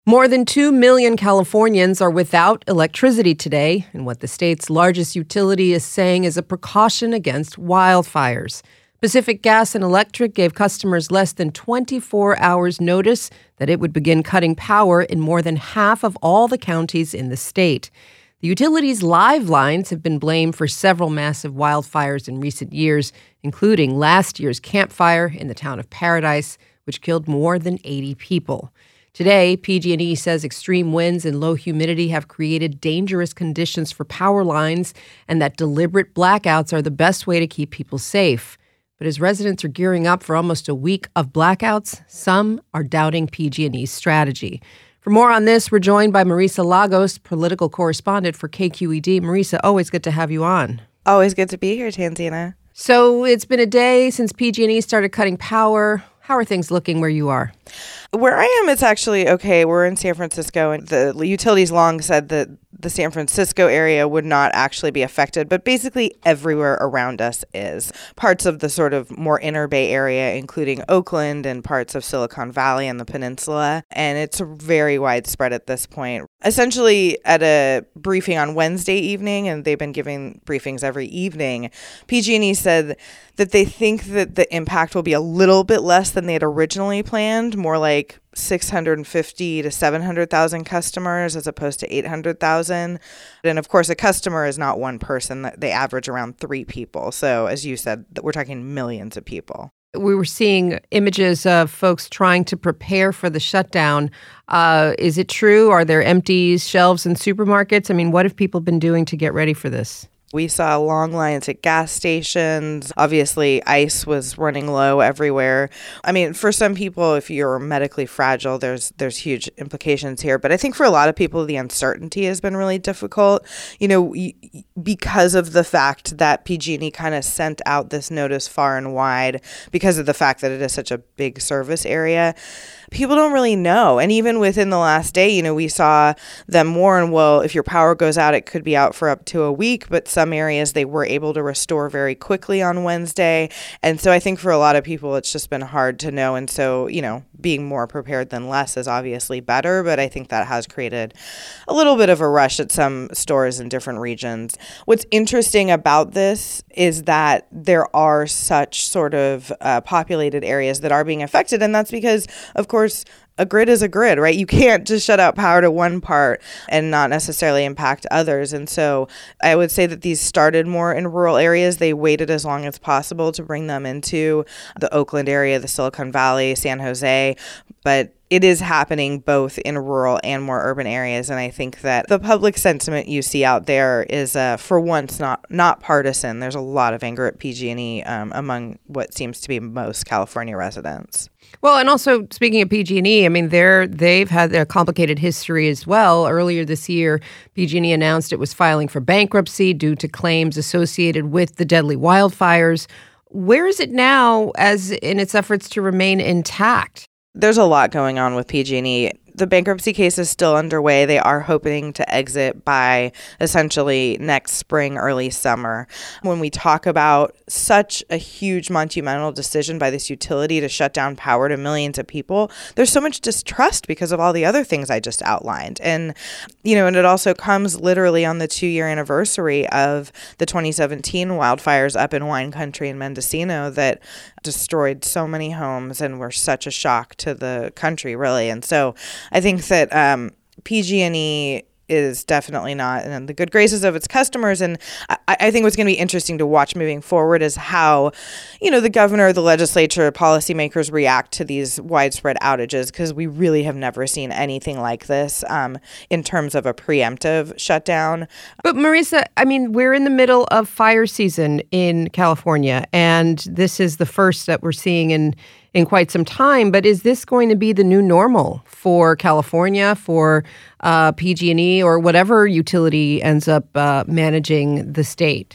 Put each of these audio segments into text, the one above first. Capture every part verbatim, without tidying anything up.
More than two million Californians are without electricity today, in what the state's largest utility is saying is a precaution against wildfires. Pacific Gas and Electric gave customers less than twenty-four hours notice that it would begin cutting power in more than half of all the counties in the state. The utility's live lines have been blamed for several massive wildfires in recent years, including last year's Camp Fire in the town of Paradise, which killed more than eighty people. Today, P G and E says extreme winds and low humidity have created dangerous conditions for power lines and that deliberate blackouts are the best way to keep people safe. But as residents are gearing up for almost a week of blackouts, some are doubting P G and E's strategy. For more on this, we're joined by Marisa Lagos, political correspondent for K Q E D. Marisa, always good to have you on. Always good to be here, Tanzina. So it's been a day since P G and E started cutting power. How are things looking where you are? Where I am, it's actually okay. We're in San Francisco, and the utilities long said that the San Francisco area would not actually be affected, but basically everywhere around us is. Parts of the sort of more inner Bay Area, including Oakland and parts of Silicon Valley and the peninsula, and it's very widespread at this point. Essentially, at a briefing on Wednesday evening, and they've been giving briefings every evening, P G and E said that they think that the impact will be a little bit less than they had originally planned, more like six hundred fifty to seven hundred thousand customers as opposed to eight hundred thousand. And of course, a customer is not one person. They average around three people. So as you said, we're talking millions of people. We were seeing images of folks trying to prepare for the shutdown. Uh, is it true? Are there empty shelves in supermarkets? I mean, what have people been doing to get ready for this? We saw long lines at gas stations. Obviously, ice was running low everywhere. I mean, for some people, if you're medically fragile, there's there's huge implications here. But I think for a lot of people, the uncertainty has been really difficult, you know, because of the fact that P G and E kind of sent out this notice far and wide because of the fact that it is such a big service area. People don't really know. And even within the last day, you know, we saw them warn, well, if your power goes out, it could be out for up to a week. But some areas they were able to restore very quickly on Wednesday. And so I think for a lot of people, it's just been hard to know. And so, you know, being more prepared than less is obviously better. But I think that has created a little bit of a rush at some stores in different regions. What's interesting about this is that there are such sort of uh, populated areas that are being affected. And that's because, of course, a grid is a grid, right? You can't just shut out power to one part and not necessarily impact others. And so I would say that these started more in rural areas. They waited as long as possible to bring them into the Oakland area, the Silicon Valley, San Jose. But it is happening both in rural and more urban areas. And I think that the public sentiment you see out there is, uh, for once, not not partisan. There's a lot of anger at P G and E um, among what seems to be most California residents. Well, and also speaking of P G and E, I mean, they're, they've had a complicated history as well. Earlier this year, P G and E announced it was filing for bankruptcy due to claims associated with the deadly wildfires. Where is it now as in its efforts to remain intact? There's a lot going on with P G and E. The bankruptcy case is still underway. They are hoping to exit by essentially next spring, early summer. When we talk about such a huge monumental decision by this utility to shut down power to millions of people, there's so much distrust because of all the other things I just outlined. And, you know, and it also comes literally on the two-year anniversary of the twenty seventeen wildfires up in wine country in Mendocino that destroyed so many homes and were such a shock to the country, really. And so I think that um, P G and E is definitely not in the good graces of its customers. And I, I think what's going to be interesting to watch moving forward is how, you know, the governor, the legislature, policymakers react to these widespread outages, because we really have never seen anything like this um, in terms of a preemptive shutdown. But Marisa, I mean, we're in the middle of fire season in California, and this is the first that we're seeing in in quite some time. But is this going to be the new normal for California, for uh, P G and E, or whatever utility ends up uh, managing the state?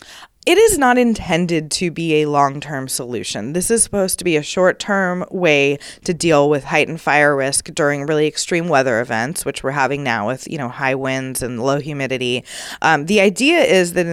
It is not intended to be a long-term solution. This is supposed to be a short-term way to deal with heightened fire risk during really extreme weather events, which we're having now with, you know, high winds and low humidity. Um, the idea is that in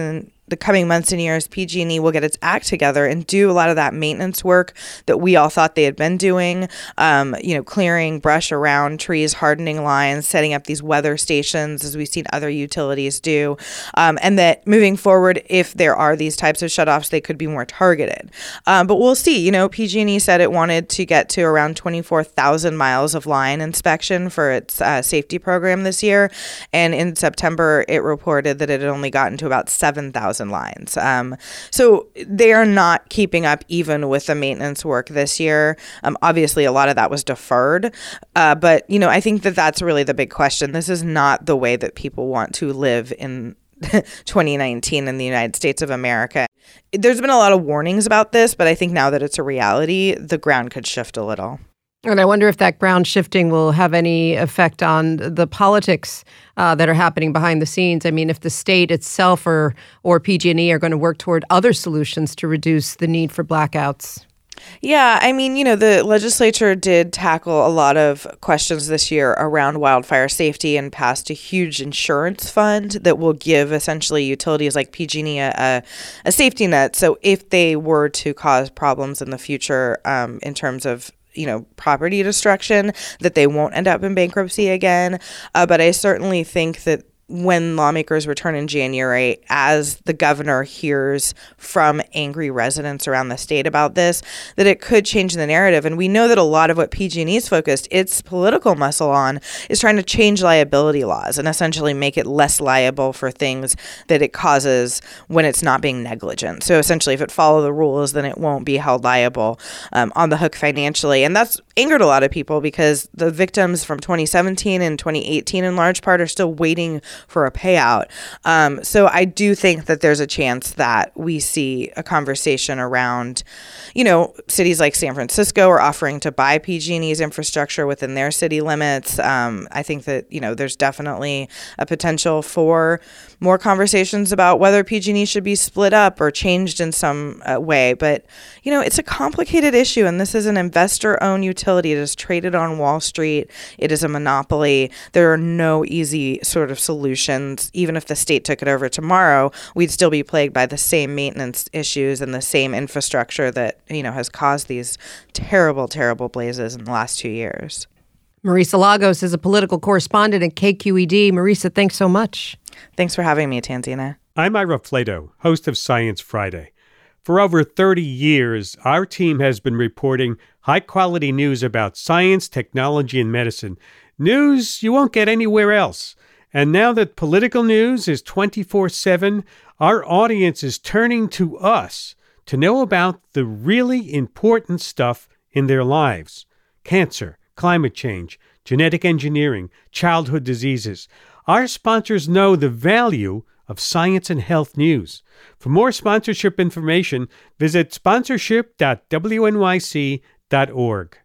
the coming months and years, P G and E will get its act together and do a lot of that maintenance work that we all thought they had been doing, um, you know, clearing brush around trees, hardening lines, setting up these weather stations, as we've seen other utilities do, um, and that moving forward, if there are these types of shutoffs, they could be more targeted. Um, but we'll see. You know, P G and E said it wanted to get to around twenty-four thousand miles of line inspection for its uh, safety program this year, and in September, it reported that it had only gotten to about seven thousand lines. Um, so they are not keeping up even with the maintenance work this year. Um, obviously, a lot of that was deferred. Uh, but, you know, I think that that's really the big question. This is not the way that people want to live in twenty nineteen in the United States of America. There's been a lot of warnings about this, but I think now that it's a reality, the ground could shift a little. And I wonder if that ground shifting will have any effect on the politics uh, that are happening behind the scenes. I mean, if the state itself or or P G and E are going to work toward other solutions to reduce the need for blackouts. Yeah, I mean, you know, the legislature did tackle a lot of questions this year around wildfire safety and passed a huge insurance fund that will give essentially utilities like P G and E a, a safety net. So if they were to cause problems in the future um, in terms of you know, property destruction, that they won't end up in bankruptcy again. Uh, but I certainly think that when lawmakers return in January, as the governor hears from angry residents around the state about this, that it could change the narrative. And we know that a lot of what P G and E is focused its political muscle on is trying to change liability laws and essentially make it less liable for things that it causes when it's not being negligent. So essentially, if it follows the rules, then it won't be held liable um, on the hook financially. And that's angered a lot of people because the victims from twenty seventeen and twenty eighteen in large part are still waiting for a payout. Um, so I do think that there's a chance that we see a conversation around, you know, cities like San Francisco are offering to buy P G and E's infrastructure within their city limits. Um, I think that, you know, there's definitely a potential for more conversations about whether P G and E should be split up or changed in some uh, way. But, you know, it's a complicated issue, and this is an investor-owned utility. It is traded on Wall Street. It is a monopoly. There are no easy sort of solutions. Even if the state took it over tomorrow, we'd still be plagued by the same maintenance issues and the same infrastructure that, you know, has caused these terrible, terrible blazes in the last two years. Marisa Lagos is a political correspondent at K Q E D. Marisa, thanks so much. Thanks for having me, Tanzina. I'm Ira Flato, host of Science Friday. For over thirty years, our team has been reporting high-quality news about science, technology, and medicine. News you won't get anywhere else. And now that political news is twenty-four seven, our audience is turning to us to know about the really important stuff in their lives. Cancer, climate change, genetic engineering, childhood diseases. Our sponsors know the value of science and health news. For more sponsorship information, visit sponsorship dot w n y c dot org.